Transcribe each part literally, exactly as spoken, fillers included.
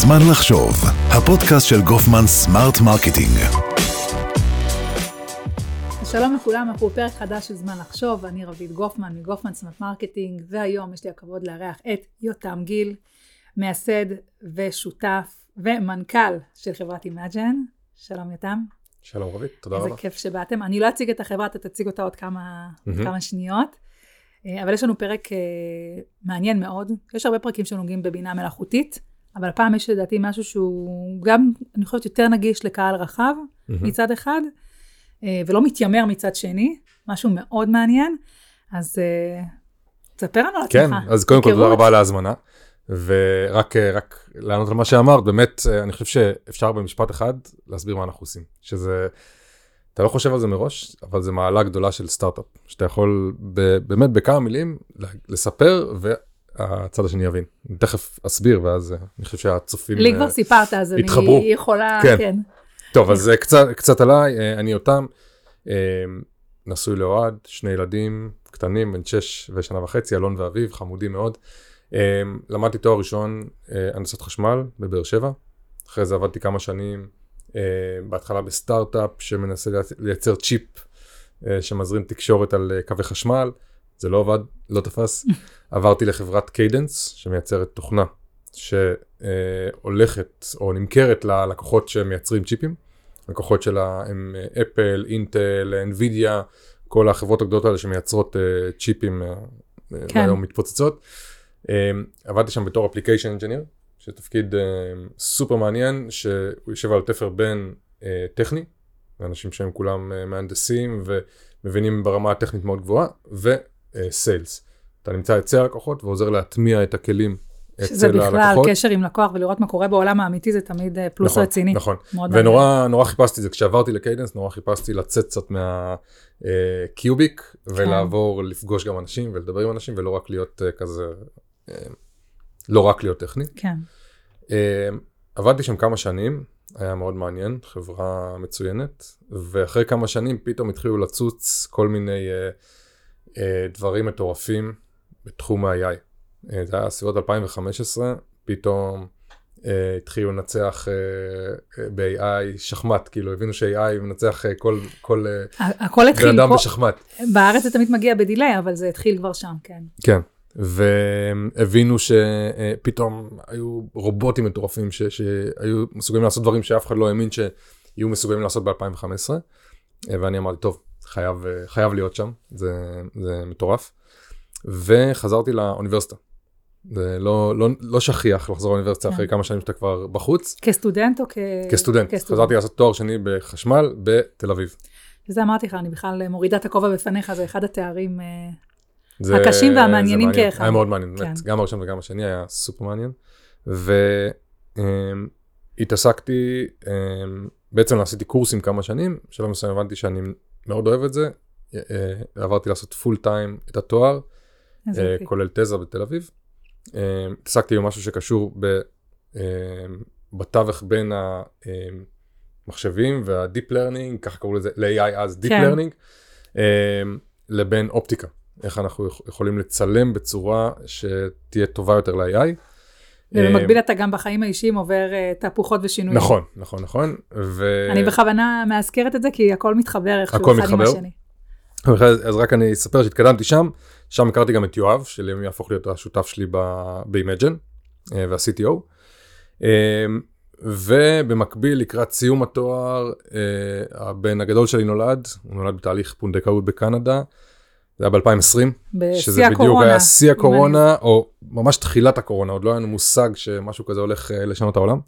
זמן לחשוב, הפודקאסט של גופמן סמארט מרקטינג. שלום לכולם, אנחנו בפרק חדש של זמן לחשוב, אני רבית גופמן מגופמן סמארט מרקטינג, והיום יש לי הכבוד לארח את יותם גיל, מייסד ושותף ומנכ"ל של חברת אימג'ן. שלום יותם. שלום רבית, תודה רבה. איזה כיף שבאתם. אני לא אציג את החברה, אתה תציג אותה עוד כמה, mm-hmm. כמה שניות, אבל יש לנו פרק מעניין מאוד. יש הרבה פרקים שנוגעים בבינה מלאכותית, אבל הפעם יש לדעתי משהו שהוא גם, אני חושבת, יותר נגיש לקהל רחב mm-hmm. מצד אחד, ולא מתיימר מצד שני, משהו מאוד מעניין. אז תספר לנו על עצמך. כן, אז קודם כל תודה רבה על ההזמנה, ורק רק לענות על מה שאמרת, באמת אני חושב שאפשר במשפט אחד להסביר מה אנחנו עושים, שזה, אתה לא חושב על זה מראש, אבל זה מעלה גדולה של סטארט-אפ, שאתה יכול באמת בכמה מילים לספר, והצד השני יבין. אני תכף אסביר, ואז אני חושב שהצופים לי כבר סיפרת, אז אני יכולה, כן. טוב, אז קצת, קצת עליי, אני יותם, נשוי לאוהד, שני ילדים קטנים, בן שש ושנה וחצי, אלון ואביב, חמודים מאוד. למדתי תואר ראשון, הנדסת חשמל בבאר שבע, אחרי זה עבדתי כמה שנים, בהתחלה בסטארט-אפ שמנסה לייצר צ'יפ, שמזרים תקשורת על קווי חשמל, זה לא עבד, לא תפס. עברתי לחברת קיידנס, שמייצרת תוכנה, שהולכת או נמכרת ללקוחות שמייצרים צ'יפים. לקוחות שלה הם אפל, אינטל, אנווידיה, כל החברות הגדולות האלה שמייצרות צ'יפים והיום מתפוצצות. עבדתי שם בתור אפליקיישן אנג'יניר, שתפקיד סופר מעניין, שהוא יושב על תפר בין טכני, אנשים שהם כולם מהנדסים ומבינים ברמה הטכנית מאוד גבוהה, וסיילס. אתה נמצא אצל הלקוחות ועוזר להטמיע את הכלים שזה בכלל קשר עם לקוח ולראות מה קורה בעולם האמיתי, זה תמיד פלוס רציני. נכון, ונורא נורא חיפשתי זה, כשעברתי לקיידנס, נורא חיפשתי לצאת קצת מהקיוביק, ולעבור לפגוש גם אנשים, ולדבר עם אנשים, ולא רק להיות כזה, לא רק להיות טכני. כן. עבדתי שם כמה שנים, היה מאוד מעניין, חברה מצוינת, ואחרי כמה שנים פתאום התחילו לצוץ כל מיני דברים מטורפים בתחום ה-איי איי. זה היה סביבות אלפיים וחמש עשרה, פתאום אה, התחילו לנצח אה, ב-איי איי שחמט, כאילו הבינו ש-איי איי מנצח אה, כל, כל הכל בן התחיל, אדם כל... בשחמט. בארץ זה תמיד מגיע בדילי, אבל זה התחיל כבר שם, כן. כן, והבינו שפתאום היו רובוטים מטורפים, ש- שהיו מסוגלים לעשות דברים שאף אחד לא האמין שיהיו מסוגלים לעשות ב-אלפיים וחמש עשרה, ואני אמרתי, טוב, חייב, חייב להיות שם, זה, זה מטורף. וחזרתי לאוניברסיטה. זה לא, לא, לא שכיח לחזור לאוניברסיטה אחרי כמה שנים שאתה כבר בחוץ. כסטודנט או כ... כסטודנט. חזרתי לעשות תואר שני בחשמל בתל אביב. וזה אמרתי לך, אני בכלל מורידה את הכובע בפניך, זה אחד התארים הקשים והמעניינים כאחד. היה מאוד מעניין, באמת. גם הראשון וגם השני היה סופר מעניין. והתעסקתי, בעצם עשיתי קורסים כמה שנים, שלא מסוים הבנתי שאני מאוד אוהב את זה. עברתי לעשות פול טיים את התואר, כולל תזה בתל אביב. התעסקתי במשהו שקשור בתווך בין המחשבים וה-Deep Learning, ככה קראו לזה, ל-איי איי אז Deep Learning, לבין אופטיקה. איך אנחנו יכולים לצלם בצורה שתהיה טובה יותר ל-איי איי. ובמקביל אתה גם בחיים האישיים עובר תהפוכות ושינויים. נכון, נכון, נכון. אני בכוונה מאזכרת את זה, כי הכל מתחבר איכשהו אחד עם השני. אז רק אני אספר שהתקדמתי שם, שם הכרתי גם את יואב, שלימים יהפוך להיות השותף שלי באימג'ן, וה-סי טי או. ובמקביל, לקראת סיום התואר, הבן הגדול שלי נולד, הוא נולד בתהליך פונדקאות בקנדה, זה היה ב-אלפיים ועשרים, שזה בדיוק היה שיא הקורונה, או ממש תחילת הקורונה, עוד לא היה לנו מושג שמשהו כזה הולך לשנות העולם.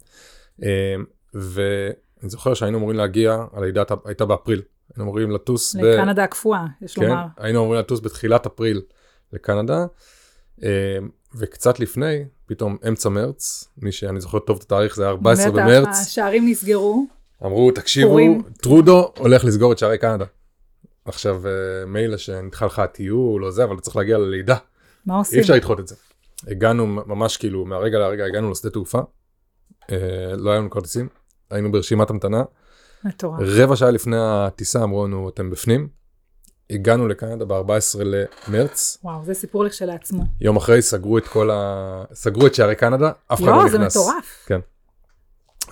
ואני זוכר שהיינו אמורים להגיע, הלידה הייתה באפריל, היינו אמורים לטוס לקנדה הקפואה, יש לומר. כן, היינו אמורים לטוס בתחילת אפריל לקנדה, וקצת לפני, פתאום אמצע מרץ, מי שאני זוכר טוב את התאריך, זה היה ארבעה עשר במרץ. השערים נסגרו. אמרו, תקשיבו, טרודו הולך לסגור את שערי קנדה. עכשיו, מילא שנדחה לך הטיול או זה, אבל צריך להגיע ללידה. מה עושים? אי אפשר לדחות את זה. הגענו ממש כאילו, מהרגע להרגע, הגענו לשדה תעופה, לא היה לנו כרטיסים, היינו ברשימת המתנה. מטורף. רבע שעה לפני הטיסה אמרו לנו, אתם בפנים. הגענו לקנדה ב-ארבעה עשר למרץ. וואו, זה סיפור לכשלעצמו. יום אחרי סגרו את כל ה... סגרו את שערי קנדה, אף אחד לא נכנס. לא, זה מטורף. כן.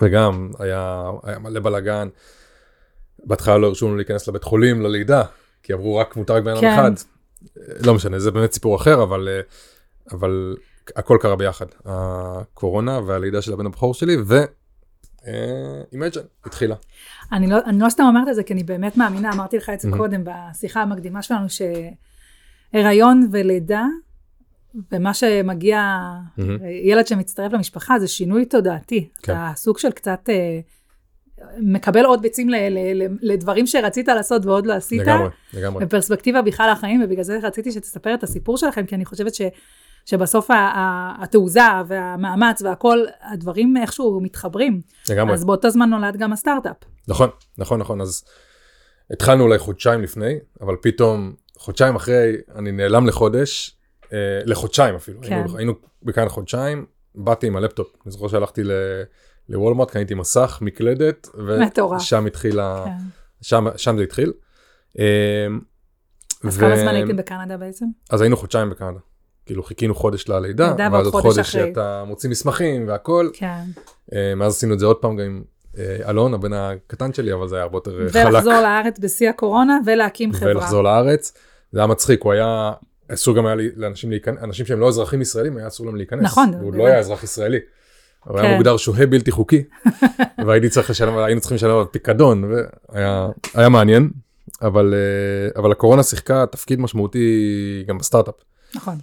וגם היה, היה מלא בלגן. בהתחלה לא הרשו לנו להיכנס לבית חולים, ללידה, כי עברו רק מותר רק בן אדם אחד. לא משנה, זה באמת סיפור אחר, אבל, אבל הכל קרה ביחד. הקורונה והלידה של הבן הבכור שלי, ו... אימג'ן, התחילה. אני לא, אני לא סתם אומרת את זה, כי אני באמת מאמינה, אמרתי לך את זה קודם, בשיחה המקדימה שלנו, שהיריון ולידה, ומה שמגיע, ילד שמצטרף למשפחה, זה שינוי תודעתי. אתה סוג של קצת... מקבל עוד ביצים ל- ל- ל- לדברים שרצית לעשות ועוד לא עשית. לגמרי, לגמרי. בפרספקטיבה בכלל החיים, ובגלל זה רציתי שתספר את הסיפור שלכם, כי אני חושבת ש, שבסוף ה- ה- התעוזה והמאמץ והכל, הדברים איכשהו מתחברים. לגמרי. אז באותו זמן נולד גם הסטארט-אפ. נכון, נכון, נכון. אז התחלנו אולי חודשיים לפני, אבל פתאום חודשיים אחרי, אני נעלם לחודש, אה, לחודשיים אפילו. כן. היינו, היינו בכאן חודשיים, באתי עם הלפטופ. אני זוכר שהלכתי ל... לוולמרט, קניתי מסך, מקלדת, ושם התחילה, כן. שם, שם זה התחיל. אז ו... כמה זמן הייתם בקנדה בעצם? אז היינו חודשיים בקנדה. כאילו חיכינו חודש ללידה, ואז עוד חודש, חודש שאתה מוציא מסמכים והכל. כן. מאז עשינו את זה עוד פעם גם עם אלון, הבן הקטן שלי, אבל זה היה הרבה יותר חלק. ולחזור לארץ בשיא הקורונה, ולהקים חברה. ולחזור לארץ. זה היה מצחיק, הוא היה, אסור גם היה לאנשים להיכנס, אנשים שהם לא אזרחים ישראלים, היה אסור להם להיכנס. נכון. הוא לא היה אזרח ישראלי. הוא היה מוגדר שוהה בלתי חוקי, והייתי צריך לשלם, היינו צריכים לשלם על פיקדון, והיה מעניין, אבל, אבל הקורונה שיחקה תפקיד משמעותי גם בסטארט-אפ. נכון.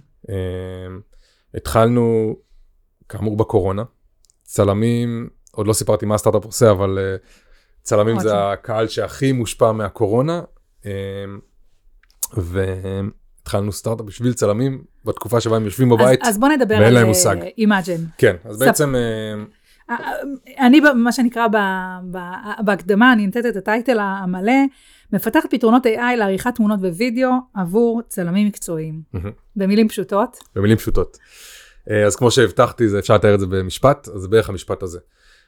התחלנו, כאמור בקורונה, צלמים, עוד לא סיפרתי מה הסטארט-אפ עושה, אבל צלמים זה הקהל שהכי מושפע מהקורונה, והתחלנו סטארט-אפ בשביל צלמים, בתקופה שבה הם יושבים בבית, אז בוא נדבר על אימג'ן. כן, אז בעצם... אני, מה שנקרא בהקדמה, אני נתת את הטייטל המלא, מפתחת פתרונות איי איי לעריכת תמונות ווידאו עבור צלמים מקצועיים. במילים פשוטות? במילים פשוטות. אז כמו שהבטחתי, אפשר לתאר את זה במשפט, אז זה בערך המשפט הזה.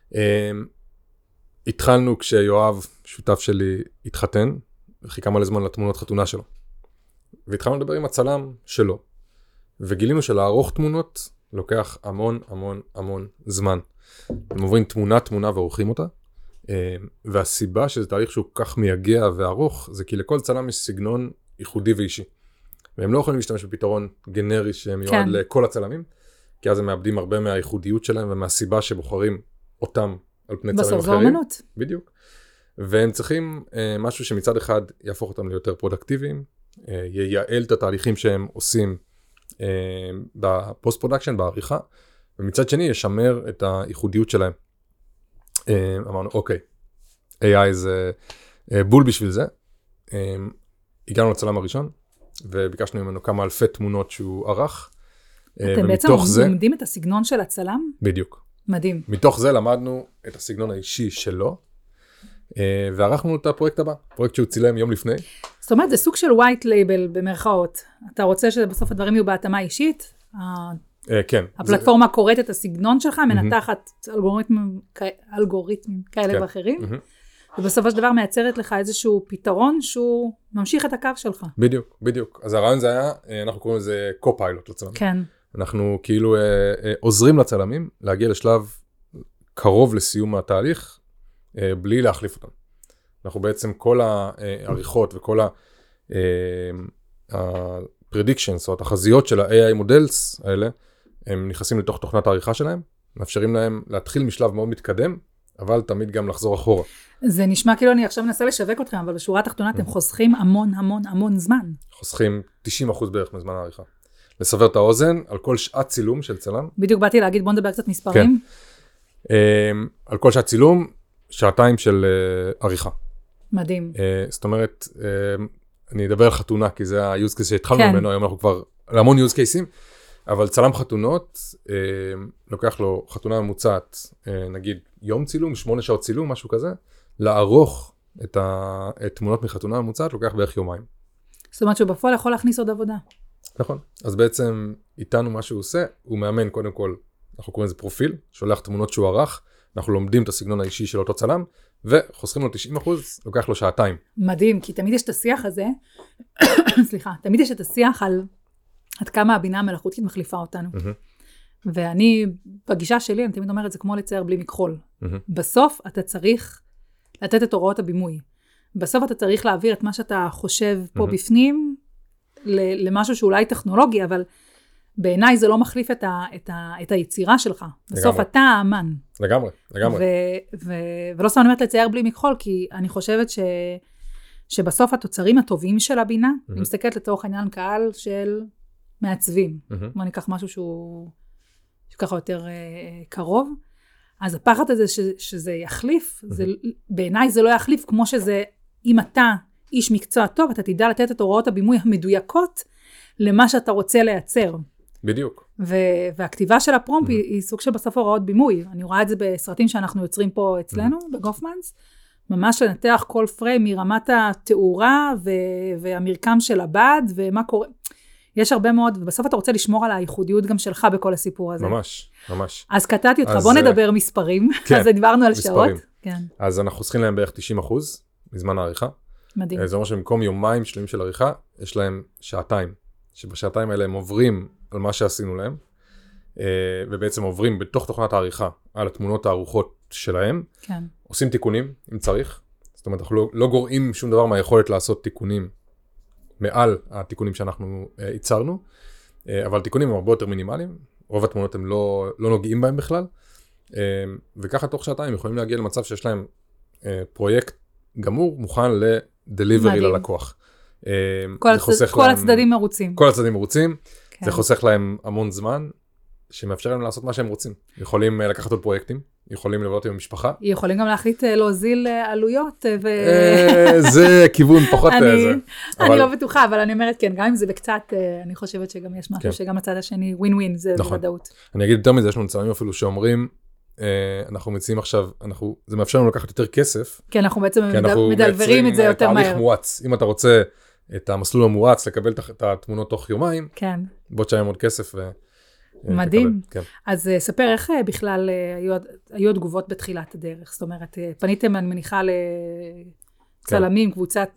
התחלנו כשיואב, שותף שלי, התחתן, וחיכה מלא זמן לתמונות חתונה שלו. והתחלנו לדבר עם הצלם שלו, וגילינו שלערוך תמונות לוקח המון המון המון זמן. הם עוברים תמונה תמונה ועורכים אותה, והסיבה שזה תהליך שהוא כך מייגע וארוך, זה כי לכל צלם יש סגנון ייחודי ואישי. והם לא יכולים להשתמש בפתרון גנרי שמיועד כן. לכל הצלמים, כי אז הם מאבדים הרבה מהייחודיות שלהם, ומהסיבה שבוחרים אותם על פני צלמים אחרים. בסוף זו אומנות. בדיוק. והם צריכים משהו שמצד אחד יהפוך אותם ליותר פרודקטיביים, ייעל את התהליכים שהם עושים בפוסט פרודקשן, בעריכה, ומצד שני ישמר את הייחודיות שלהם. אמרנו, אוקיי, איי איי זה בול בשביל זה. הגענו לצלם הראשון, וביקשנו ממנו כמה אלפי תמונות שהוא ערך. אתם בעצם לומדים את הסגנון של הצלם? בדיוק. מדהים. מתוך זה למדנו את הסגנון האישי שלו, וערכנו את הפרויקט הבא, פרויקט שהוא צילם יום לפני. זאת אומרת, זה סוג של white label במרכאות. אתה רוצה שבסוף הדברים יהיו בהתאמה אישית? כן. הפלטפורמה קוראת את הסגנון שלך, מנתחת אלגוריתמים כאלה ואחרים, ובסופו של דבר מייצרת לך איזשהו פתרון שהוא ממשיך את הקו שלך. בדיוק, בדיוק. אז הרעיון זה היה, אנחנו קוראים לזה קו-פיילוט לצלמים. כן. אנחנו כאילו עוזרים לצלמים להגיע לשלב קרוב לסיום התהליך, בלי להחליף אותם. אנחנו בעצם כל העריכות וכל ה-predictions או התחזיות של ה-איי איי models האלה, הם נכנסים לתוך תוכנת העריכה שלהם, מאפשרים להם להתחיל משלב מאוד מתקדם, אבל תמיד גם לחזור אחורה. זה נשמע כאילו אני עכשיו מנסה לשווק אתכם, אבל בשורה התחתונה אתם חוסכים המון המון המון זמן. חוסכים תשעים אחוז בערך מזמן העריכה. לסבר את האוזן, על כל שעת צילום של צלם. בדיוק באתי להגיד, בוא נדבר קצת מספרים. כן. על כל שעת צילום, שעתיים של עריכה. מדהים. זאת אומרת, אני אדבר על חתונה, כי זה ה-use case שהתחלנו ממנו, היום אנחנו כבר להמון use cases, אבל צלם חתונות, לוקח לו חתונה ממוצעת, נגיד יום צילום, שמונה שעות צילום, משהו כזה, לערוך את התמונות מחתונה ממוצעת, לוקח בערך יומיים. זאת אומרת שבפועל יכול להכניס עוד עבודה. נכון. אז בעצם איתנו מה שהוא עושה, הוא מאמן קודם כל, אנחנו קוראים לזה פרופיל, שולח תמונות שהוא ערך, אנחנו לומדים את הסגנון האישי של אותו צלם, וחוסכים לו תשעים אחוז, לוקח לו שעתיים. מדהים, כי תמיד יש את השיח הזה, סליחה, תמיד יש את השיח על עד כמה הבינה המלאכותית מחליפה אותנו. ואני, בגישה שלי, אני תמיד אומרת, זה כמו לצייר בלי מכחול. Mm-hmm. בסוף אתה צריך לתת את הוראות הבימוי. בסוף אתה צריך להעביר את מה שאתה חושב פה mm-hmm. בפנים, למשהו שאולי טכנולוגי, אבל בעיניי זה לא מחליף את, ה, את, ה, את היצירה שלך. בסוף לגמרי. אתה האמן. לגמרי, לגמרי. ו, ו, ולא סתם אני אומרת לצייר בלי מכחול, כי אני חושבת ש, שבסוף התוצרים הטובים של הבינה, mm-hmm. אני מסתכלת לתוך העניין קהל של מעצבים. Mm-hmm. בוא ניקח משהו שהוא שככה יותר אה, קרוב. אז הפחד הזה ש, שזה יחליף, mm-hmm. זה, בעיניי זה לא יחליף, כמו שזה, אם אתה איש מקצוע טוב, אתה תדע לתת את הוראות הבימוי המדויקות, למה שאתה רוצה לייצר. בדיוק. ו- והכתיבה של הפרומפט mm-hmm. היא, היא סוג של בסוף הוראות בימוי. אני רואה את זה בסרטים שאנחנו יוצרים פה אצלנו, mm-hmm. בגופמנס, ממש לנתח כל פריים מרמת התאורה, ו- והמרקם של הבד, ומה קורה. יש הרבה מאוד, ובסוף אתה רוצה לשמור על הייחודיות גם שלך בכל הסיפור הזה. ממש, ממש. אז קטעתי אותך, אז, בוא נדבר מספרים. כן, אז דיברנו על מספרים. שעות. כן. אז אנחנו חוסכים להם בערך תשעים אחוז מזמן העריכה. מדהים. זה אומר שבמקום יומיים שלמים של עריכה, יש להם שעתיים. שבשעתיים האלה הם עוברים על מה שעשינו להם, ובעצם עוברים בתוך תוכנת העריכה על התמונות הערוכות שלהם. כן. עושים תיקונים, אם צריך. זאת אומרת, אנחנו לא, לא גורעים שום דבר מהיכולת לעשות תיקונים מעל התיקונים שאנחנו ייצרנו, אבל תיקונים הם הרבה יותר מינימליים. רוב התמונות הם לא, לא נוגעים בהם בכלל. וככה תוך שעתיים יכולים להגיע למצב שיש להם פרויקט גמור, מוכן לדליברי ללקוח. כל, הצד, כל להם, הצדדים מרוצים. כל הצדדים מרוצים. כן. זה חוסך להם המון זמן, שמאפשר להם לעשות מה שהם רוצים. יכולים לקחת עוד פרויקטים, יכולים לבנות עם המשפחה. יכולים גם להחליט להוזיל עלויות. ו... זה כיוון פחות... אני, זה. אני אבל... לא בטוחה, אבל אני אומרת כן, גם אם זה בקצת, אני חושבת שגם יש משהו כן. שגם הצד השני, ווין ווין, זה נכון. בוודאות. אני אגיד יותר מזה, יש לנו צלמים אפילו שאומרים, אנחנו מציעים עכשיו, אנחנו, זה מאפשר לנו לקחת יותר כסף. כן, אנחנו בעצם מדלברים את זה יותר מהר. תהליך מואץ. אם אתה רוצה את המסלול המואץ, לקבל את התמונות תוך יומיים, כן. בוא תשלם עוד כסף ו... מדהים. כן. אז ספר איך בכלל היו, היו התגובות בתחילת הדרך. זאת אומרת, פניתם, אני מניחה, לצלמים, כן. קבוצת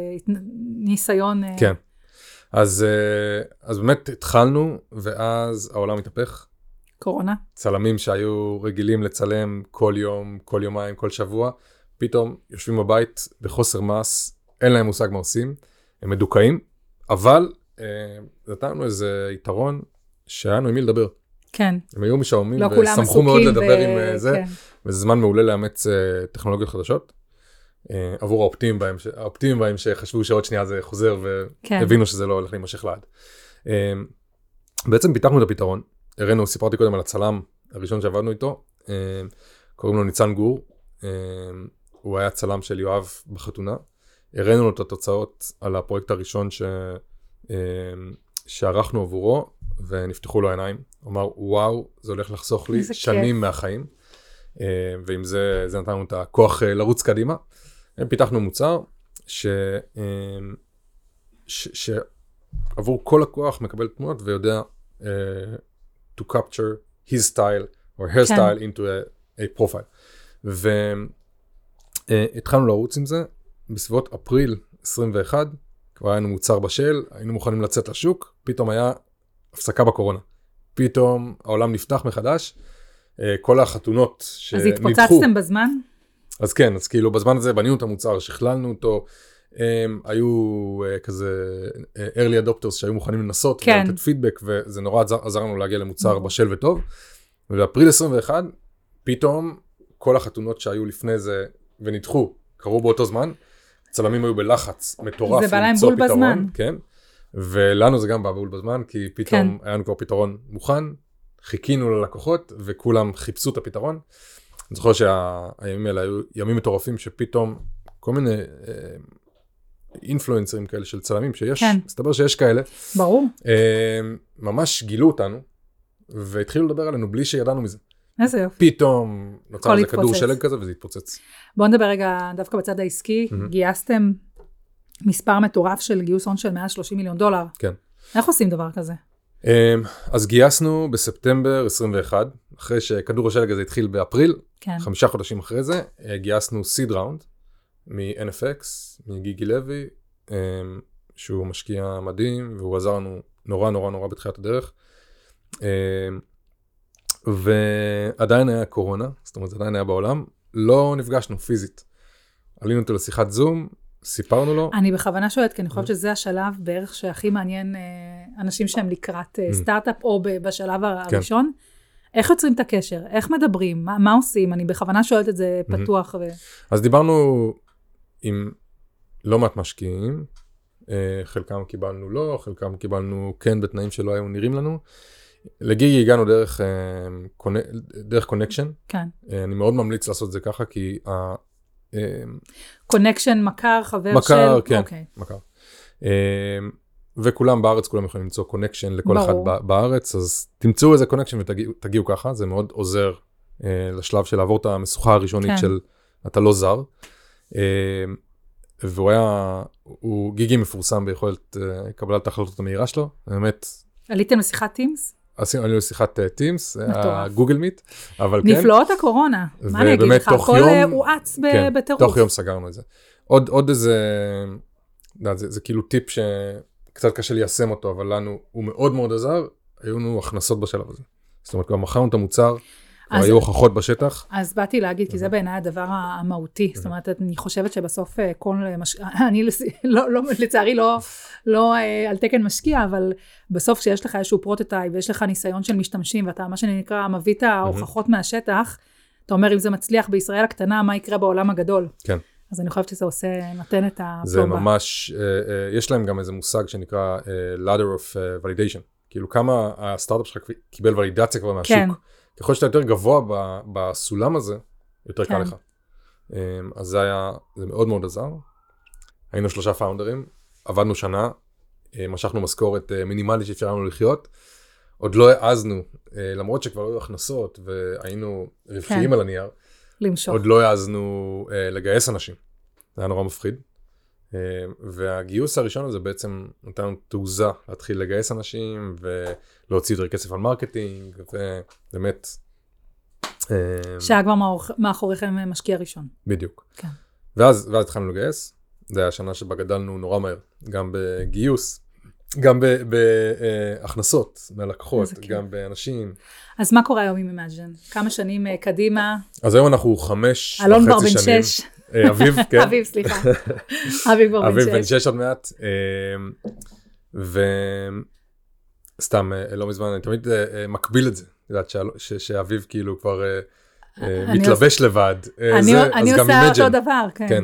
ניסיון. כן. אז, אז באמת התחלנו, ואז העולם התהפך. קורונה. צלמים שהיו רגילים לצלם כל יום, כל יומיים, כל שבוע, פתאום יושבים בבית בחוסר מס, אין להם מושג מה עושים, הם מדוכאים, אבל אה, נתן לנו איזה יתרון שהיה לנו עם מי לדבר. כן. הם היו משעממים לא ושמחו מאוד לדבר ו... עם זה, כן. וזה זמן מעולה לאמץ אה, טכנולוגיות חדשות, אה, עבור האופטימים בהם, ש... האופטימים בהם שחשבו שעוד שנייה זה חוזר, והבינו כן. שזה לא הולך להימשך לעד. אה, בעצם פיתחנו את הפתרון, הראינו, סיפרתי קודם על הצלם הראשון שעבדנו איתו, קוראים לו ניצן גור, הוא היה צלם של יואב בחתונה, הראינו לו את התוצאות על הפרויקט הראשון ש... שערכנו עבורו, ונפתחו לו העיניים, הוא אמר, וואו, זה הולך לחסוך לי שנים מהחיים, ועם זה, זה נתנו את הכוח לרוץ קדימה, פיתחנו מוצר, ש... ש... שעבור כל הכוח מקבל תמונות, ויודע to capture his style or her style into a, a profile. והתחלנו לרוץ עם זה, בסביבות אפריל עשרים ואחת, כבר היינו מוצר בשל, היינו מוכנים לצאת לשוק, פתאום היה הפסקה בקורונה. פתאום העולם נפתח מחדש, כל החתונות שנדחו. אז התפוצצתם בזמן? אז כן, אז כאילו בזמן הזה בנינו את המוצר, שכללנו אותו, הם היו uh, כזה uh, early adopters שהיו מוכנים לנסות, כן. ולתת פידבק, וזה נורא עזר, עזר לנו להגיע למוצר בשל וטוב. ובאפריל עשרים ואחת, פתאום כל החתונות שהיו לפני זה ונדחו, קרו באותו זמן, צלמים היו בלחץ מטורף. זה בא להם בול פתרון, בזמן. כן, ולנו זה גם בא בול בזמן, כי פתאום כן. היה לנו כבר פתרון מוכן, חיכינו ללקוחות, וכולם חיפשו את הפתרון. אני זוכר שהימים האלה היו ימים מטורפים, שפתאום כל מיני... Uh, אינפלואנסרים כאלה של צלמים שיש, כן. מסתבר שיש כאלה. ברור. ממש גילו אותנו, והתחילו לדבר עלינו בלי שידענו מזה. איזה יופי. פתאום נוצר איזה כדור שלג כזה, וזה התפוצץ. בואו נדבר רגע דווקא בצד העסקי, mm-hmm. גייסתם מספר מטורף של גיוס הון של מעל שלושים מיליון דולר. כן. איך עושים דבר כזה? אז גייסנו בספטמבר עשרים ואחת, אחרי שכדור השלג הזה התחיל באפריל, כן. חמישה חודשים אחרי זה, גייסנו סיד ראונד, מ-אן אף אקס, מגיגי לוי, שהוא משקיע מדהים, והוא עזר לנו נורא נורא נורא בתחילת הדרך. ועדיין היה קורונה, זאת אומרת, עדיין היה בעולם, לא נפגשנו פיזית. עלינו אותו לשיחת זום, סיפרנו לו. אני בכוונה שואלת, כי אני חושבת שזה השלב בערך שהכי מעניין אנשים שהם לקראת סטארט-אפ, או בשלב הראשון. איך יוצרים את הקשר? איך מדברים? מה עושים? אני בכוונה שואלת את זה פתוח. אז דיברנו עם לא מעט משקיעים, חלקם קיבלנו לא, חלקם קיבלנו כן בתנאים שלא היו נראים לנו. לגיגי הגענו דרך, דרך קונקשן. כן. אני מאוד ממליץ לעשות את זה ככה, כי קונקשן, מכר, חבר של... מכר, כן, מכר. וכולם בארץ, כולם יכולים למצוא קונקשן לכל אחד בארץ, אז תמצאו איזה קונקשן ותגיעו ככה, זה מאוד עוזר לשלב של לעבור את המשוכה הראשונית של אתה לא זר. והוא היה, הוא גיגי מפורסם ביכולת קבלת ההחלטות המהירה שלו, באמת. עליתם לשיחת טימס? עשינו לשיחת טימס, גוגל מיט, אבל כן. נפלאות הקורונה, מה אני אגיד לך, הכל הואץ בטירוף. תוך יום סגרנו את זה. עוד איזה, זה כאילו טיפ שקצת קשה ליישם אותו, אבל לנו הוא מאוד מאוד עזר, היו לנו הכנסות בשלב הזה. זאת אומרת, כבר מכרנו את המוצר, כבר היו הוכחות בשטח. אז באתי להגיד, כי זה בעיניי הדבר המהותי, זאת אומרת, אני חושבת שבסוף כל, אני לצערי לא על תקן משקיע, אבל בסוף שיש לך איזשהו פרוטוטייפ, ויש לך ניסיון של משתמשים, ואתה מה שנקרא מביא את ההוכחות מהשטח, אתה אומר, אם זה מצליח בישראל הקטנה, מה יקרה בעולם הגדול? כן. אז אני חושבת שזה עושה, נותן את הפלומבה. זה ממש, יש להם גם איזה מושג שנקרא ladder of validation, כאילו כמה הסטארט-אפ שלך קיבל ולידציה כבר מהשוק. ככל שאתה יותר גבוה בסולם הזה, יותר קל לך. אז זה היה, זה מאוד מאוד עזר. היינו שלושה פאונדרים, עבדנו שנה, משכנו משכורת מינימלית שאפשר לנו לחיות, עוד לא העזנו, למרות שכבר היו הכנסות, והיינו רווחיים על הנייר, עוד לא העזנו לגייס אנשים. זה היה נורא מפחיד. והגיוס הראשון הזה בעצם נתן לנו תעוזה להתחיל לגייס אנשים ולהוציא יותר כסף על מרקטינג, ובאמת... שהיה כבר מאחוריכם משקיע ראשון. בדיוק. כן. ואז, ואז התחלנו לגייס, זה היה השנה שבה גדלנו נורא מהר, גם בגיוס, גם בהכנסות מהלקוחות, גם באנשים. אז מה קורה היום עם Imagine? כמה שנים קדימה? אז היום אנחנו חמש אלון כבר בן שש. אביב, כן. אביב, סליחה. אביב כבר בן שש. אביב בן שש עוד מעט. וסתם, לא מזמן, אני תמיד מקביל את זה. יודעת שאביב כאילו כבר מתלבש לבד. אני עושה אותו דבר, כן.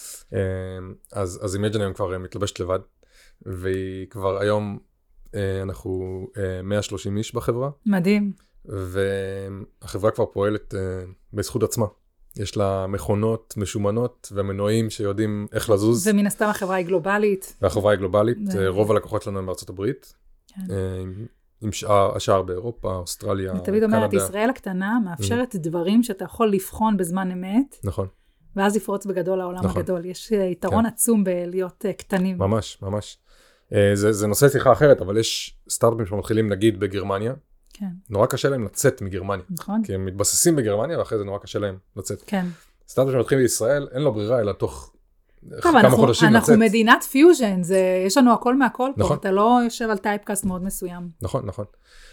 אז Imagine היום כבר מתלבשת לבד. והיא כבר היום, אנחנו מאה ושלושים איש בחברה. מדהים. והחברה כבר פועלת בזכות עצמה. יש לה מכונות משומנות ומנועים שיודעים איך לזוז. ומן הסתם החברה היא גלובלית. והחברה היא גלובלית. רוב הלקוחות שלנו הם בארצות הברית. עם השאר באירופה, אוסטרליה, קנדה. תמיד אומרת, ישראל הקטנה מאפשרת דברים שאתה יכול לבחון בזמן אמת. נכון. ואז לפרוץ בגדול לעולם הגדול. יש יתרון עצום בלהיות קטנים. ממש, ממש. זה נושא שיחה אחרת, אבל יש סטארט-אפים שמתחילים נגיד בגרמניה. כן. נורא קשה להם לצאת מגרמניה. נכון. כי הם מתבססים בגרמניה, ואחרי זה נורא קשה להם לצאת. כן. סטארט-אפ שמתחילים בישראל, אין לו ברירה, אלא תוך כמה חודשים לצאת. אנחנו מדינת פיוז'ן, יש לנו הכל מהכל פה. אתה לא יושב על טייפקאסט מאוד מסוים. נכון, נכון.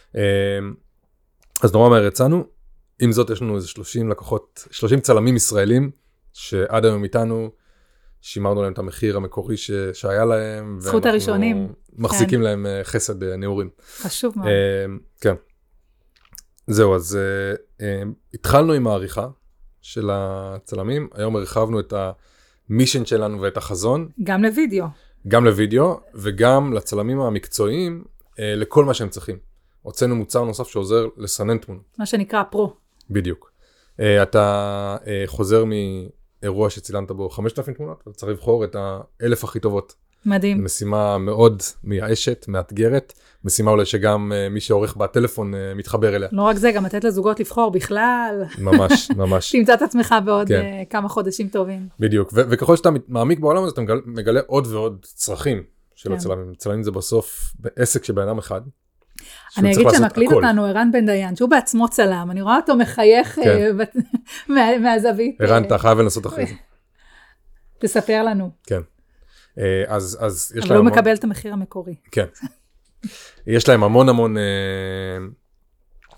אז נורא מהר יצאנו. עם זאת, יש לנו איזה שלושים לקוחות, שלושים צלמים ישראלים, שעד היום איתנו, שימרנו להם את המחיר המקורי ש... שהיה להם. זכות הראשונים. מחזיקים כן. להם חסד נעורים. חשוב מאוד. כן. זהו, אז התחלנו עם העריכה של הצלמים, היום הרחבנו את המישן שלנו ואת החזון. גם לוידאו. גם לוידאו, וגם לצלמים המקצועיים, לכל מה שהם צריכים. הוצאנו מוצר נוסף שעוזר לסנן תמונות. מה שנקרא פרו. בדיוק. אתה חוזר מאירוע שצילנת בו חמשת אלפים תמונות, וצריך לבחור את האלף הכי טובות. מדהים. משימה מאוד מייאשת, מאתגרת, משימה אולי שגם מי שעורך בטלפון מתחבר אליה. לא רק זה, גם לתת לזוגות לבחור בכלל. ממש, ממש. תמצא את עצמך בעוד כן. כמה חודשים טובים. בדיוק, ו- וככל שאתה מעמיק בעולם הזה, אתה מגלה, מגלה עוד ועוד צרכים של כן. הצלמים. הצלמים זה בסוף בעסק שבן אדם אחד. אני אגיד שמקליט אותנו ערן בן דיין, שהוא בעצמו צלם, אני רואה אותו מחייך כן. מה, מהזווית. ערן, אתה חייב לנסות אחרי זה. תספר לנו. כן. אז, אז יש אבל הוא מקבל את המחיר המקורי. כן. יש להם המון המון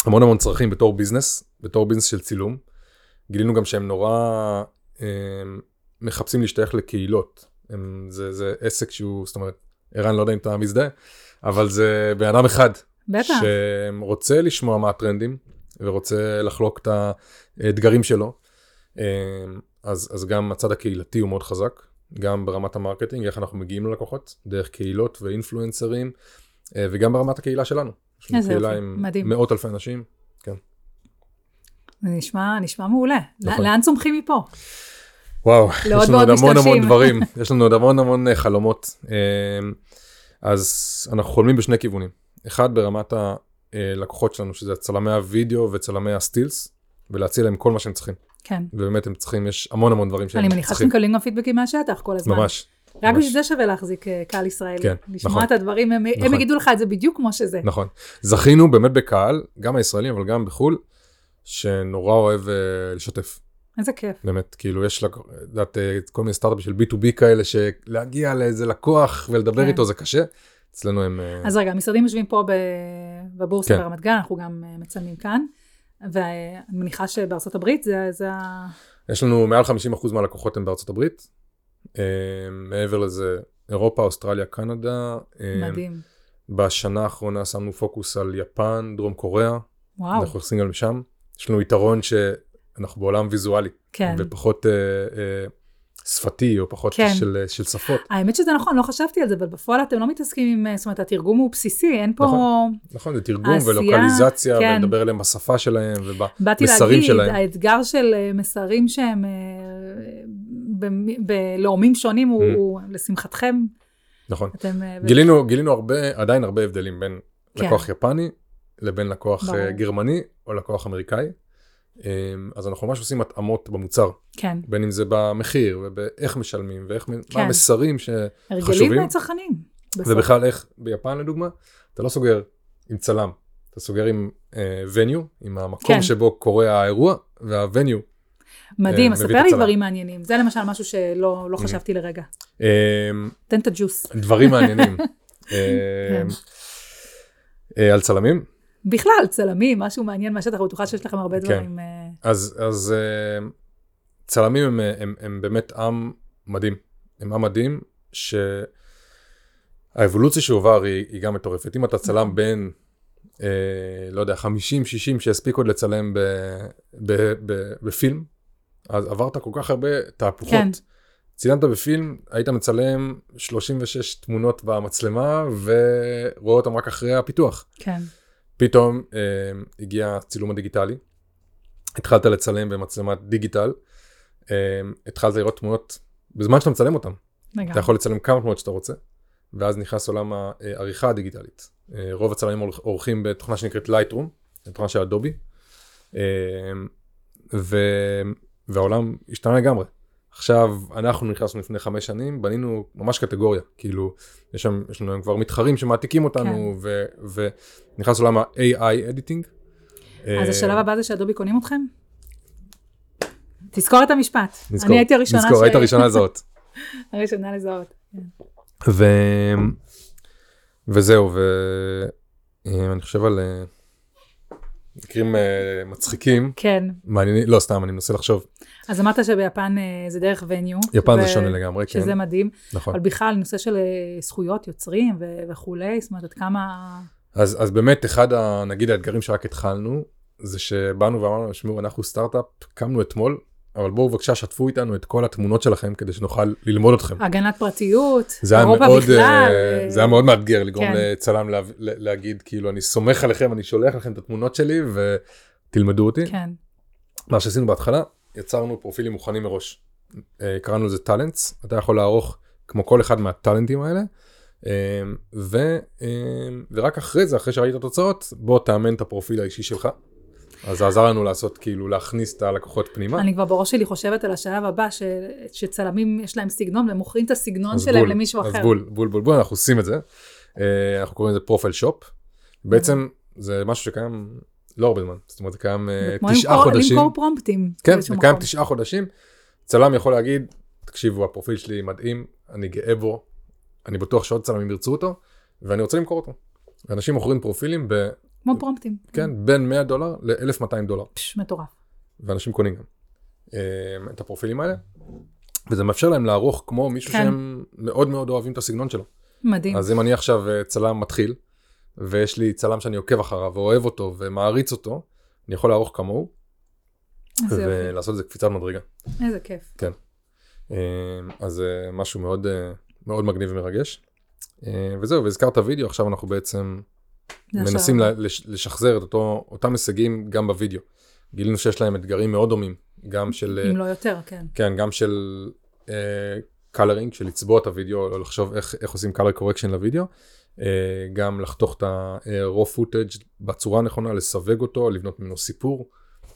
המון המון צרכים בתור ביזנס, בתור ביזנס של צילום. גילינו גם שהם נורא אה, מחפשים להשתייך לקהילות. הם, זה, זה עסק שהוא, זאת אומרת, ערן לא יודע אם אתה מזדהה, אבל זה באדם אחד. בטח. שרוצה לשמוע מה הטרנדים, ורוצה לחלוק את האתגרים שלו. אז, אז גם הצד הקהילתי הוא מאוד חזק, גם ברמת המרקטינג, איך אנחנו מגיעים ללקוחות, דרך קהילות ואינפלואנסרים, וגם ברמת הקהילה שלנו. יש לנו קהילה עם מדהים. מאות אלפי אנשים. כן. זה נשמע, נשמע מעולה. נכון. לאן צומחים מפה? וואו, יש לנו עוד המון המון דברים, יש לנו עוד המון המון חלומות. אז אנחנו חולמים בשני כיוונים. אחד ברמת הלקוחות שלנו, שזה צלמי הוידאו וצלמי הסטילס, ולהציע להם כל מה שהם צריכים. כן. ובאמת הם צריכים, יש המון המון דברים שהם צריכים. אני מניחה שאתם מקבלים גם פידבקים מהשטח כל הזמן. ממש. רק בשביל זה שווה להחזיק קהל ישראלי. כן, לשמוע נכון. את הדברים, הם, נכון. הם יגידו לך את זה בדיוק כמו שזה. נכון. זכינו באמת בקהל, גם הישראלים, אבל גם בחול, שנורא אוהב uh, לשתף. איזה כיף. באמת, כאילו יש לדעת, uh, כל מיני סטארט-אפים של בי טו בי כאלה, שלהגיע לאיזה לקוח ולדבר כן. איתו זה קשה. אצלנו הם... אז רגע, המשרדים יושבים פה בבורסה כן. ברמת גן, אנחנו גם מצלמים כאן, ואני מניחה שבארצות הברית זה, זה ה... יש לנו מעל חמישים אחוז מהלקוחות הם בארצות הברית, מעבר לזה אירופה, אוסטרליה, קנדה. מדהים. בשנה האחרונה שמנו פוקוס על יפן, דרום קוריאה. וואו. אנחנו נכנסים גם לשם. יש לנו יתרון שאנחנו בעולם ויזואלי. כן. ופחות... אה, אה, שפתי, או פחות כן. של, של שפות. האמת שזה נכון, לא חשבתי על זה, אבל בפועל אתם לא מתעסקים עם, זאת אומרת, התרגום הוא בסיסי, אין פה... נכון, נכון, זה תרגום עשייה, ולוקליזציה, כן. ולדבר אליהם בשפה שלהם, ובמסרים שלהם. באתי להגיד, האתגר של מסרים שהם בלאומים שונים, הוא, mm. הוא לשמחתכם. נכון. אתם, גילינו, גילינו הרבה, עדיין הרבה הבדלים בין כן. לקוח יפני, לבין לקוח ברור. גרמני, או לקוח אמריקאי. אז אנחנו ממש עושים התאמות במוצר. כן. בין אם זה במחיר, ובאיך משלמים, ואיך, כן. מה המסרים שחשובים. הרגלים מהצרכנים. ובכלל איך, ביפן לדוגמה, אתה לא סוגר עם צלם, אתה סוגר עם וניו, עם המקום כן. שבו קורה האירוע, והווניו. מדהים, ספר לי דברים מעניינים. זה למשל משהו שלא לא חשבתי לרגע. תן את הג'וס. דברים מעניינים. על צלמים? בכלל, צלמים, משהו מעניין מהשטח, אני בטוחה שיש לכם הרבה דברים. אז, אז צלמים הם, הם, הם באמת עם מדהים. הם עם מדהים שהאבולוציה שעובר היא, היא גם מטורפת. אם אתה צלם בין, אה, לא יודע, חמישים שישים שהספיק עוד לצלם ב, ב, ב, בפילם, אז עברת כל כך הרבה תהפוכות. כן. צילמת בפילם, היית מצלם שלושים ושש תמונות במצלמה, ורואה אותם רק אחרי הפיתוח. כן. פתאום אה, הגיע הצילום הדיגיטלי, התחלת לצלם במצלמת דיגיטל, אה, התחלת לראות תמונות בזמן שאתה מצלם אותם. לגמרי. אתה יכול לצלם כמה תמונות שאתה רוצה, ואז נכנס עולם העריכה הדיגיטלית. אה, רוב הצלמים עורכים בתוכנה שנקראת לייטרום, תוכנה של אדובי, אה, ו, והעולם השתנה לגמרי. עכשיו, אנחנו נכנסנו לפני חמש שנים, בנינו ממש קטגוריה, כאילו, יש, שם, יש לנו כבר מתחרים שמעתיקים אותנו, כן. ו, ונכנס לעולם ה-איי איי editing. אז השלב הבא זה שאדובי קונים אתכם? תזכור את המשפט. נזכור, אני הייתי הראשונה נזכור, ש... היית הראשונה לזהות. הראשונה לזהות, כן. ו... וזהו, ואני חושב על מקרים מצחיקים. כן. מעניינים, לא, סתם, אני מנסה לחשוב. אז אמרת שביפן זה דרך וניו. יפן זה שונה לגמרי, כן. שזה מדהים. נכון. אבל בכלל, נושא של זכויות יוצרים וכולי, זאת אומרת, עד כמה... אז, אז באמת, אחד, ה, נגיד, האתגרים שרק התחלנו, זה שבאנו ואמרנו, שמעו, אנחנו סטארט-אפ, קמנו אתמול, אבל בואו בבקשה, שתפו איתנו את כל התמונות שלכם, כדי שנוכל ללמוד אתכם. הגנת פרטיות, אירופה בכלל. זה היה מאוד מאתגר לגרום כן. לצלם לה, להגיד, כאילו, אני סומך עליכם, אני שולח לכם את התמונות שלי, ותלמדו אותי. כן. מה שעשינו בהתחלה, יצרנו פרופילים מוכנים מראש. קראנו לזה טלנטס, אתה יכול לערוך כמו כל אחד מהטלנטים האלה, ו, ורק אחרי זה, אחרי שראית את התוצאות, בוא תאמן את הפרופיל האישי שלך. אז זה עזר לנו לעשות, כאילו, להכניס את הלקוחות פנימה. אני כבר בראש שלי חושבת על השלב הבא, ש... שצלמים יש להם סגנון, והם מוכרים את הסגנון שלהם בול, למישהו אחר. אז בול, בול, בול, בול, אנחנו עושים את זה. אנחנו קוראים לזה פרופיל שופ. בעצם זה משהו שקיים לא הרבה זמן. זאת אומרת, זה קיים תשעה חודשים. למכור פרומפטים. כן, זה קיים תשעה חודשים. צלם יכול להגיד, תקשיבו, הפרופיל שלי מדהים, אני גאה בו, אני בטוח שעוד צלמים ירצו אותו, ואני רוצה למכור אותו. ואנשים מוכרים פרופילים כמו פרומפטים. כן, בין מאה דולר ל-אלף ומאתיים דולר. פש, מטורף. ואנשים קונים גם את הפרופילים האלה, וזה מאפשר להם לערוך כמו מישהו שהם מאוד מאוד אוהבים את הסגנון שלו. מדהים. אז אם אני עכשיו צלם מתחיל, ויש לי צלם שאני עוקב אחריו, ואוהב אותו, ומעריץ אותו, אני יכול לערוך כמוהו, ולעשות את זה קפיצת מדרגה. איזה כיף. כן. אז זה משהו מאוד, מאוד מגניב ומרגש. וזהו, והזכרת וידאו, עכשיו אנחנו בעצם מנסים לשחזר את אותו, אותם הישגים גם בוידאו. גילינו שיש להם אתגרים מאוד דומים, גם של... אם לא יותר, כן. כן, גם של קלרינג, של לצבוע את הוידאו, או לחשוב איך, איך עושים color correction לוידאו, גם לחתוך את ה-raw footage בצורה הנכונה, לסווג אותו, לבנות ממנו סיפור.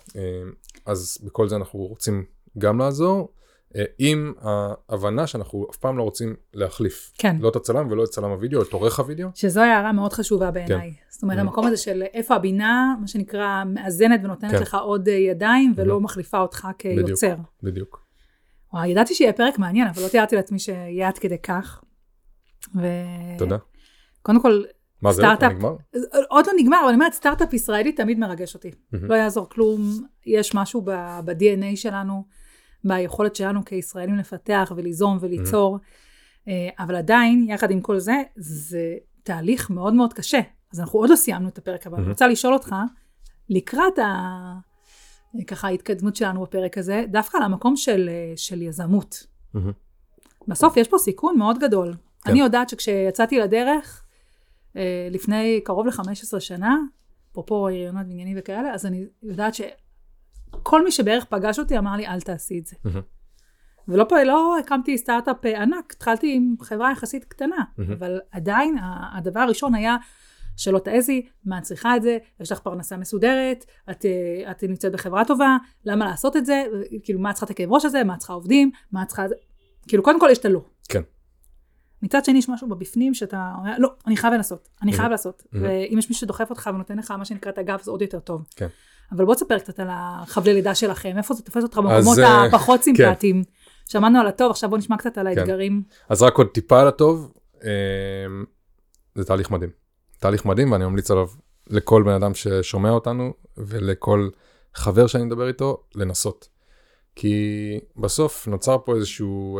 אז בכל זה אנחנו רוצים גם לעזור, עם ההבנה שאנחנו אף פעם לא רוצים להחליף. כן. לא את הצלם ולא את צלם הוידאו, את עורך הוידאו. שזו הערה מאוד חשובה בעיניי. כן. זאת אומרת, המקום הזה של איפה הבינה, מה שנקרא, מאזנת ונותנת כן. לך עוד ידיים, ולא מחליפה אותך כיוצר. בדיוק, בדיוק. וואי, ידעתי שיהיה פרק מעניין, אבל לא תיארתי לעצמי שיהיה עד כדי כך. ו... תודה. קודם כל, מה זה, עוד לא נגמר? עוד לא נגמר, אבל אני אומרת, סטארט-אפ ישראלי תמיד מרגש אותי. לא יעזור כלום, יש משהו ב-די אן איי שלנו, ביכולת שלנו כישראלים לפתח וליזום וליצור, אבל עדיין, יחד עם כל זה, זה תהליך מאוד מאוד קשה. אז אנחנו עוד לא סיימנו את הפרק, אבל אני רוצה לשאול אותך, לקראת ה... ככה ההתקדמות שלנו בפרק הזה, דווקא על המקום של, של יזמות. בסוף יש פה סיכון מאוד גדול. אני יודעת שכשיצאתי לדרך, לפני קרוב ל-חמש עשרה שנה, אפרופו רעיונות בניינים וכאלה, אז אני יודעת שכל מי שבערך פגש אותי אמר לי, אל תעשי את זה. ולא פה, לא הקמתי סטארט-אפ ענק, התחלתי עם חברה יחסית קטנה, אבל עדיין הדבר הראשון היה שלא תעזי, מה את צריכה את זה, יש לך פרנסה מסודרת, את, את נמצאת בחברה טובה, למה לעשות את זה, כאילו מה את צריכה את הכאב ראש הזה, מה את צריכה עובדים, מה את צריכה, כאילו קודם כל יש את הלא. כן. מצד שני יש משהו בבפנים שאתה אומר, לא, אני חייב לנסות, אני חייב לעשות, ואם יש מישהו שדוחף אותך ונותן לך מה שנקרא את הגב, זה עוד יותר טוב. כן. אבל בוא תספר קצת על החבלי לידה שלכם, איפה זה תופס אותך במקומות הפחות סימפטיים. שמענו על הטוב, עכשיו בוא נשמע קצת על האתגרים. אז רק עוד טיפה על הטוב, זה תהליך מדהים. תהליך מדהים, ואני ממליץ עליו לכל בן אדם ששומע אותנו, ולכל חבר שאני מדבר איתו, לנסות. כי בסוף נוצר פה איזשהו,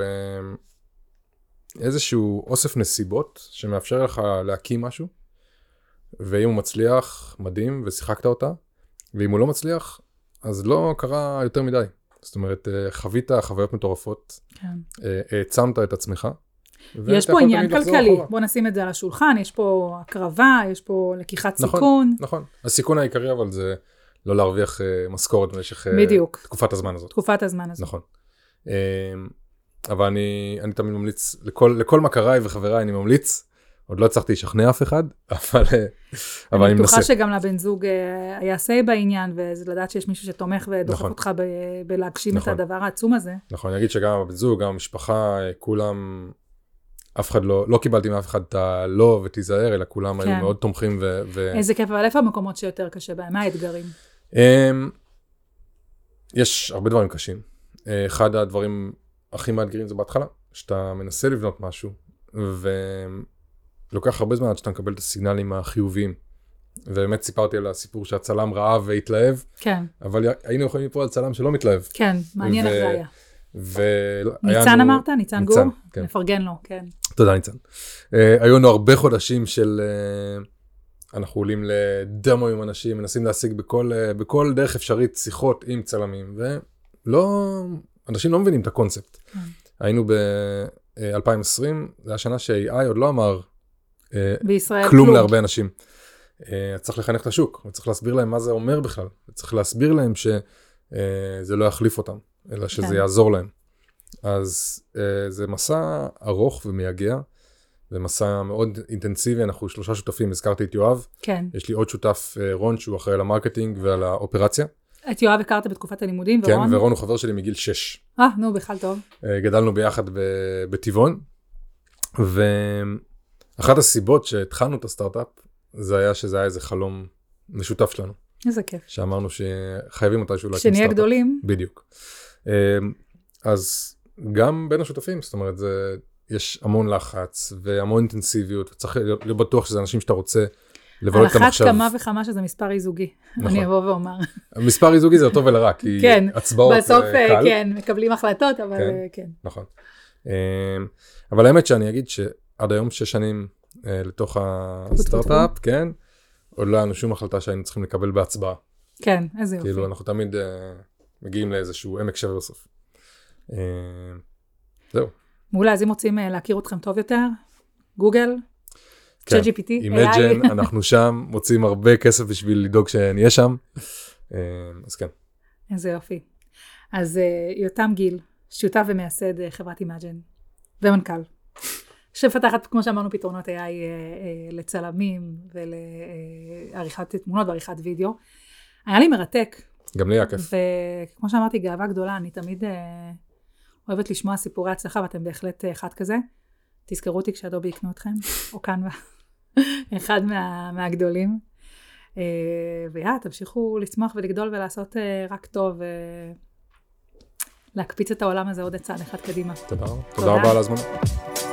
איזשהו אוסף נסיבות, שמאפשר לך להקים משהו, ואם הוא מצליח, מדהים, ושיחקת אותה, ואם הוא לא מצליח, אז לא קרה יותר מדי. זאת אומרת, חווית חוויות מטורפות, העצמת את עצמך, יש פה עניין כלכלי, בוא נשים את זה על השולחן, יש פה הקרבה, יש פה לקיחת סיכון. נכון, הסיכון העיקרי אבל זה לא להרוויח משכורת במשך תקופת הזמן הזאת. תקופת הזמן הזאת. נכון. אבל אני תמיד ממליץ, לכל מכריי וחבריי אני ממליץ, עוד לא הצלחתי לשכנע אף אחד, אבל אני מנסה. אני בטוחה שגם לבן זוג היה סי בעניין, וזה לדעת שיש מישהו שתומך ודוחף אותך בלהגשים את הדבר העצום הזה. נכון, אני אגיד שגם הבן זוג, גם המשפחה, כולם... אף אחד לא, לא קיבלתי מאף אחד את הלא ותיזהר, אלא כולם היו מאוד תומכים ו... איזה כיף, אבל איפה המקומות שיותר קשה בהם? מה האתגרים? יש הרבה דברים קשים. אחד הדברים הכי מאתגרים זה בהתחלה, שאתה מנסה לבנות משהו, ולוקח הרבה זמן עד שאתה מקבל את הסיגנלים החיוביים. ובאמת סיפרתי על הסיפור שהצלם ראה והתלהב, כן. אבל היינו יכולים ליפול על צלם שלא מתלהב. כן, מעניין איך זה היה. ו... ניצן אמרת? ניצן גור? כן. נפרגן לו, כן. תודה ניצן. Uh, היו לנו הרבה חודשים של, uh, אנחנו עולים לדמו עם אנשים, מנסים להשיג בכל, uh, בכל דרך אפשרית שיחות עם צלמים, ולא, אנשים לא מבינים את הקונספט. כן. היינו ב-אלפיים עשרים, זה השנה ש-איי איי עוד לא אמר uh, בישראל כלום להרבה אנשים. Uh, צריך לחנך את השוק, וצריך להסביר להם מה זה אומר בכלל, צריך להסביר להם שזה uh, לא יחליף אותם. אלא שזה כן. יעזור להם. אז אה, זה מסע ארוך ומייגע, זה מסע מאוד אינטנסיבי, אנחנו שלושה שותפים, הזכרתי את יואב, כן. יש לי עוד שותף אה, רון, שהוא אחראי על המרקטינג ועל האופרציה. את יואב הכרת בתקופת הלימודים, כן, ורון? כן, ורון הוא חבר שלי מגיל שש. אה, נו, בכלל טוב. אה, גדלנו ביחד בטבעון, ואחת הסיבות שהתחלנו את הסטארט-אפ, זה היה שזה היה איזה חלום משותף שלנו. איזה כיף. שאמרנו שחייבים מתישהו להקים סטארט-אפ. שנהיה גדולים. בדיוק. אז גם בין השותפים, זאת אומרת, זה, יש המון לחץ והמון אינטנסיביות, וצריך להיות בטוח שזה אנשים שאתה רוצה לבלות את המחשב. על אחת כמה וכמה שזה מספר איזוגי, אני אבוא ואומר. מספר איזוגי זה אותו ולרע, כי הצבעות קל. בסוף כן, מקבלים החלטות, אבל כן. נכון. אבל האמת שאני אגיד שעד היום שש שנים לתוך הסטארט-אפ, כן, עוד לא היה לנו שום החלטה שהיינו צריכים לקבל בהצבעה. כן, איזה יופי. כאילו אנחנו תמיד מגיעים לאיזשהו עמק שווה בסוף. זהו. מעולה, אז אם רוצים להכיר אתכם טוב יותר, גוגל, צ'אט ג'י פי טי, אימג'ן, אנחנו שם, מוצאים הרבה כסף בשביל לדאוג שנהיה שם, אז כן. איזה יופי. אז יותם גיל, שותף ומייסד חברת אימג'ן, ומנכ"ל, שמפתחת, כמו שאמרנו, פתרונות איי איי לצלמים, ולעריכת תמונות ועריכת וידאו. היה לי מרתק. גם לי היה כיף. וכמו שאמרתי, גאווה גדולה, אני תמיד אוהבת לשמוע סיפורי הצלחה, ואתם בהחלט אחד כזה. תזכרו אותי כשאדובי יקנו אתכם, או כאן אחד מה, מהגדולים. ויאה, תמשיכו לצמוח ולגדול ולעשות רק טוב, להקפיץ את העולם הזה עוד צעד אחד קדימה. תודה, תודה רבה על הזמן.